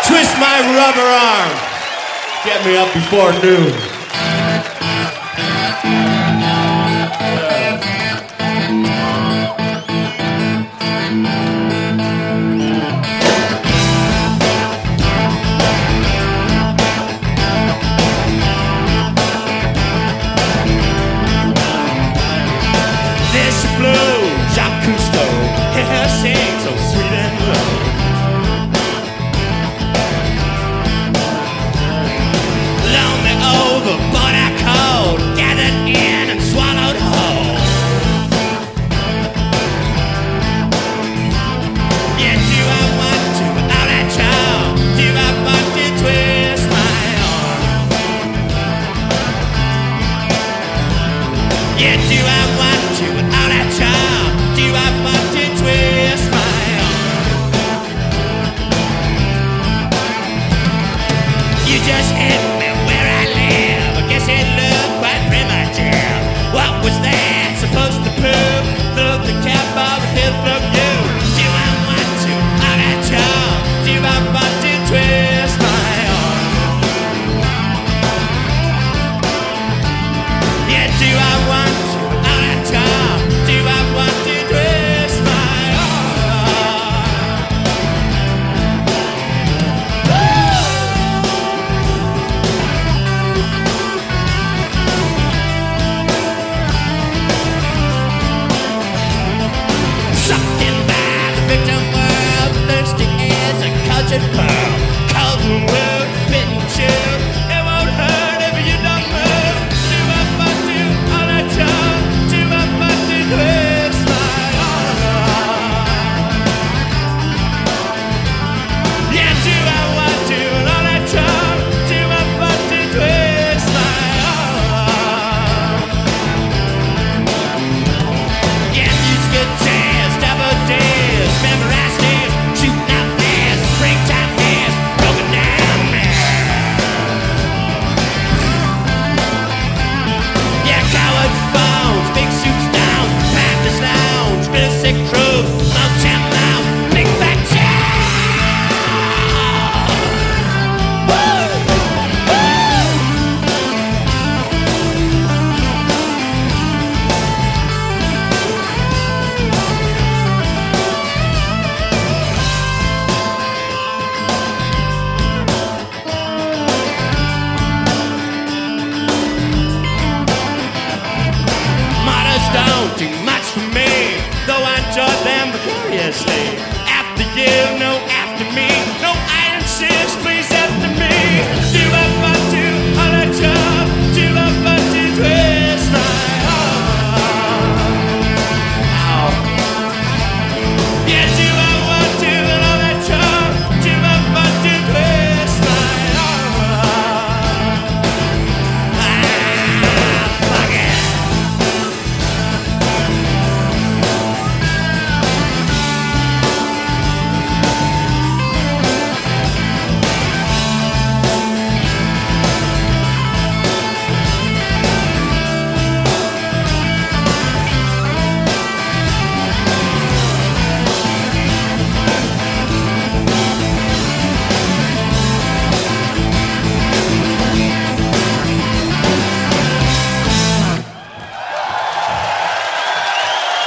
Twist my rubber arm. Get me up before noon. This blue Jacques Cousteau, hear her sing so sweet and low. Lonely over, but I cold, gathered in and swallowed whole. Yeah, do I want to, without that child? Do I want to twist my arm? Yeah, do I want to, without that child? Do I want to twist my arm? You just hit me where I live. I guess it looked quite primitive. What was that supposed to prove? Through the cap of the hill from you. Do I want to, without that child? Do I want to twist my arm? Yeah, do I want to, without that child? Do I want to twist my arm? Sucked in by the victim world, thirsty as a cultured pearl. Cold and wound, bit and chill. It won't hurt if you don't move. Do I want to, all that child? Do I want to twist my arm? Yeah, do I want to, all that child? Do I want to twist my arm? Yeah, music and jazz, double days, memorized days, shooting out fast, springtime hands, broken down man. Yeah, coward phones, big suits down, Panthers lounge, bit of sick crew, Motown lounge, big fat child. Woo! Models don't do much for me, though I enjoy them vicariously. After you, no after me, no I insist, please.